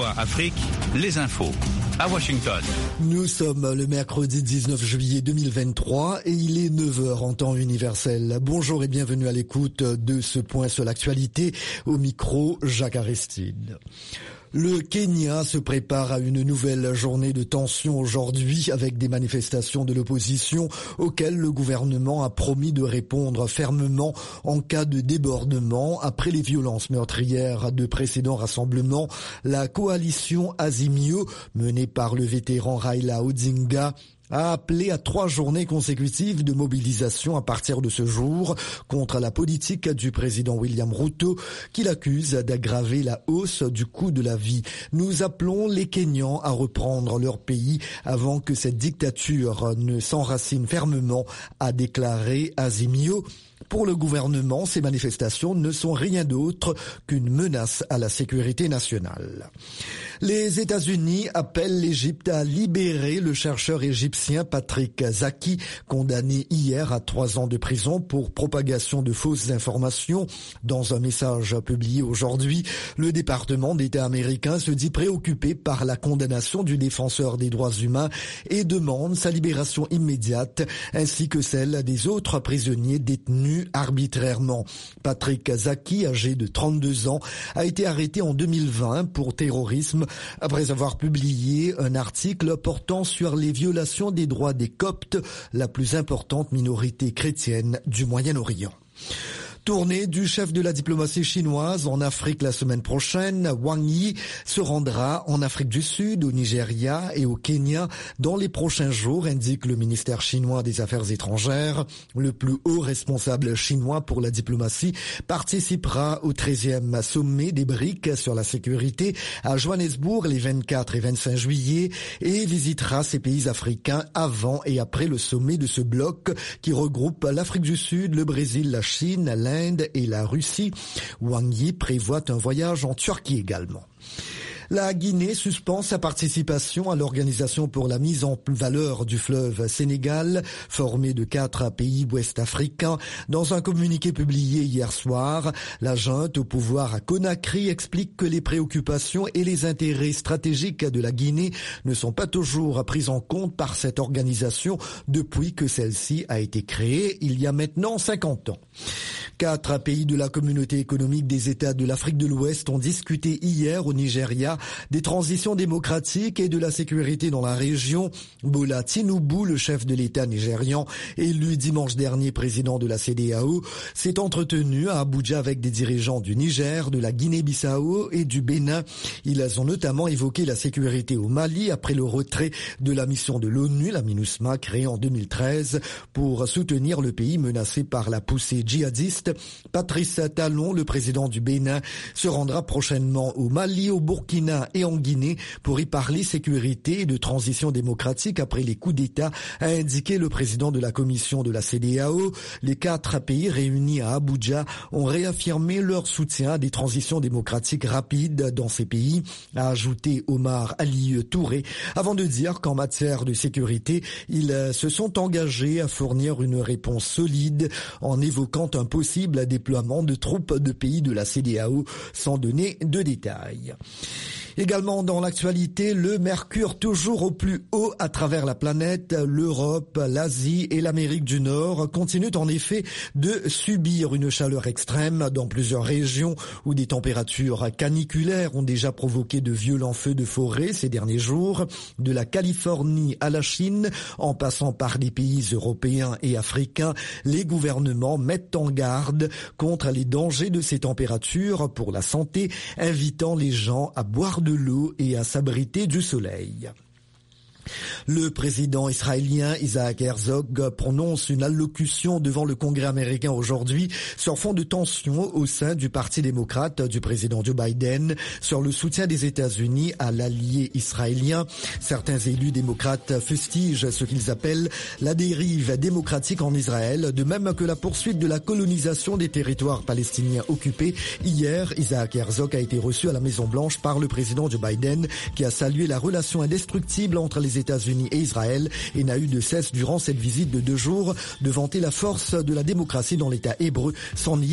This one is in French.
VOA Afrique, les infos. À Washington. Nous sommes le mercredi 19 juillet 2023 et il est 9h en temps universel. Bonjour et bienvenue à l'écoute de ce point sur l'actualité. Au micro, Jacques Aristide. Le Kenya se prépare à une nouvelle journée de tension aujourd'hui avec des manifestations de l'opposition auxquelles le gouvernement a promis de répondre fermement en cas de débordement. Après les violences meurtrières de précédents rassemblements, la coalition Azimio, menée par le vétéran Raila Odinga, a appelé à 3 journées consécutives de mobilisation à partir de ce jour contre la politique du président William Ruto qu'il accuse d'aggraver la hausse du coût de la vie. Nous appelons les Kenyans à reprendre leur pays avant que cette dictature ne s'enracine fermement, a déclaré Azimio. Pour le gouvernement, ces manifestations ne sont rien d'autre qu'une menace à la sécurité nationale. Les États-Unis appellent l'Égypte à libérer le chercheur égyptien Patrick Zaki, condamné hier à 3 ans de prison pour propagation de fausses informations. Dans un message publié aujourd'hui, le département d'État américain se dit préoccupé par la condamnation du défenseur des droits humains et demande sa libération immédiate, ainsi que celle des autres prisonniers détenus arbitrairement. Patrick Zaki, âgé de 32 ans, a été arrêté en 2020 pour terrorisme après avoir publié un article portant sur les violations des droits des Coptes, la plus importante minorité chrétienne du Moyen-Orient. Tournée du chef de la diplomatie chinoise en Afrique la semaine prochaine, Wang Yi se rendra en Afrique du Sud, au Nigeria et au Kenya dans les prochains jours, indique le ministère chinois des Affaires étrangères. Le plus haut responsable chinois pour la diplomatie participera au 13e sommet des BRICS sur la sécurité à Johannesburg les 24 et 25 juillet et visitera ces pays africains avant et après le sommet de ce bloc qui regroupe l'Afrique du Sud, le Brésil, la Chine, l'Inde et la Russie. Wang Yi prévoit un voyage en Turquie également. La Guinée suspend sa participation à l'Organisation pour la mise en valeur du fleuve Sénégal, formée de 4 pays ouest-africains. Dans un communiqué publié hier soir, la junte au pouvoir à Conakry explique que les préoccupations et les intérêts stratégiques de la Guinée ne sont pas toujours pris en compte par cette organisation depuis que celle-ci a été créée il y a maintenant 50 ans. 4 pays de la communauté économique des États de l'Afrique de l'Ouest ont discuté hier au Nigeria des transitions démocratiques et de la sécurité dans la région. Bola Tinubu, le chef de l'État nigérian, élu dimanche dernier président de la CEDEAO, s'est entretenu à Abuja avec des dirigeants du Niger, de la Guinée-Bissau et du Bénin. Ils ont notamment évoqué la sécurité au Mali après le retrait de la mission de l'ONU, la MINUSMA, créée en 2013 pour soutenir le pays menacé par la poussée djihadiste. Patrice Talon, le président du Bénin, se rendra prochainement au Mali, au Burkina et en Guinée pour y parler sécurité et de transition démocratique après les coups d'État, a indiqué le président de la commission de la CEDEAO. Les 4 pays réunis à Abuja ont réaffirmé leur soutien à des transitions démocratiques rapides dans ces pays, a ajouté Omar Ali Touré, avant de dire qu'en matière de sécurité, ils se sont engagés à fournir une réponse solide en évoquant un possible déploiement de troupes de pays de la CEDEAO sans donner de détails. Également dans l'actualité, le mercure toujours au plus haut à travers la planète. L'Europe, l'Asie et l'Amérique du Nord continuent en effet de subir une chaleur extrême dans plusieurs régions où des températures caniculaires ont déjà provoqué de violents feux de forêt ces derniers jours. De la Californie à la Chine, en passant par les pays européens et africains, les gouvernements mettent en garde contre les dangers de ces températures pour la santé, invitant les gens à boire de l'eau et à s'abriter du soleil. Le président israélien Isaac Herzog prononce une allocution devant le Congrès américain aujourd'hui sur fond de tension au sein du Parti démocrate du président Joe Biden sur le soutien des États-Unis à l'allié israélien. Certains élus démocrates fustigent ce qu'ils appellent la dérive démocratique en Israël, de même que la poursuite de la colonisation des territoires palestiniens occupés. Hier, Isaac Herzog a été reçu à la Maison-Blanche par le président Joe Biden, qui a salué la relation indestructible entre les États-Unis et Israël et n'a eu de cesse durant cette visite de 2 jours de vanter la force de la démocratie dans l'État hébreu sans nier